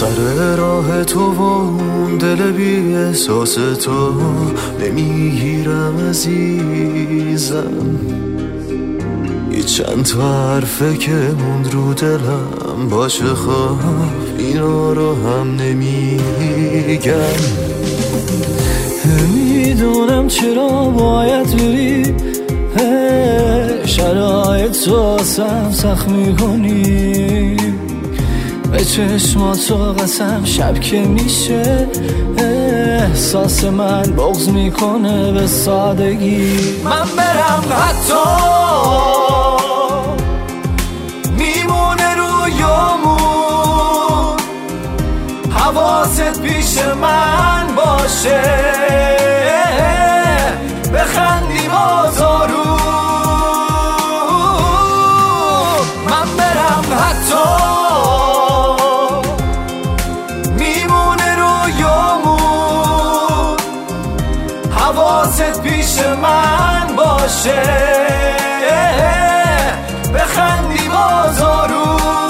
سر راه تو و اون دل بی احساس تو نمیگیرم عزیزم. یه چند تا حرفه که موند رو دلم باشه خواب اینا رو هم نمیگم. میدونم چرا باید بری، شرایط تو آسم سخت میکنی. به چشماتو قسم شب که میشه احساس من بغض میکنه به سادگی. من برم حتی میمونه رویامون، حواست پیش من باشه، بخندی بازارو. من برم حتی میمونه رویامون، حواست پیش من باشه، بخندی بازارو.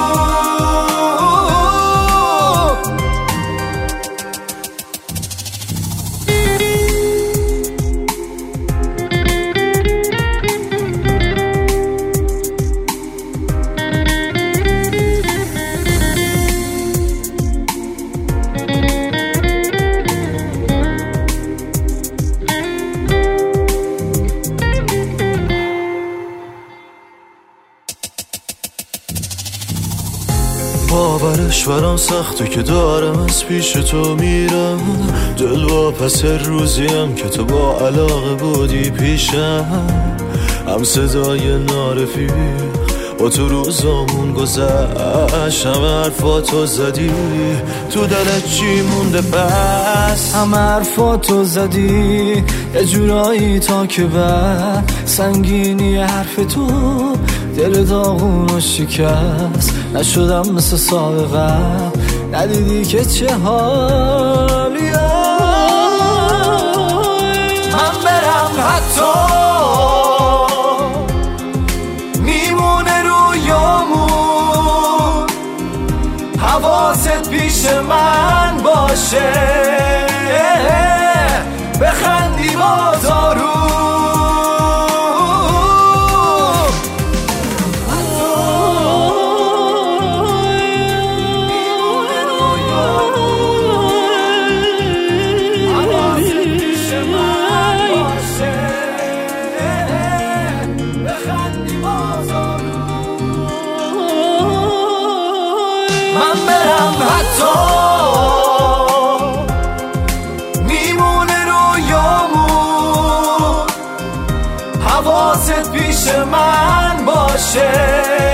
باورش برام سخته که دارم از پیش تو میرم، دل با پس روزیم که تو با علاقه بودی پیشم. هم صدای نارفیق با تو روزامون گذشت، همه حرفاتو زدی تو دلت چی مونده پس؟ همه حرفاتو زدی یه جورایی تا که بعد سنگینی حرف تو دل داغون و شکست. نشدم مثل سابقم، ندیدی که چه حالیه. من برم حتی میمونه رویامون، حواست پیش من باشه، بخندی بازارو. من برم حتی میمونه رویامون، حواست پیش من باشه،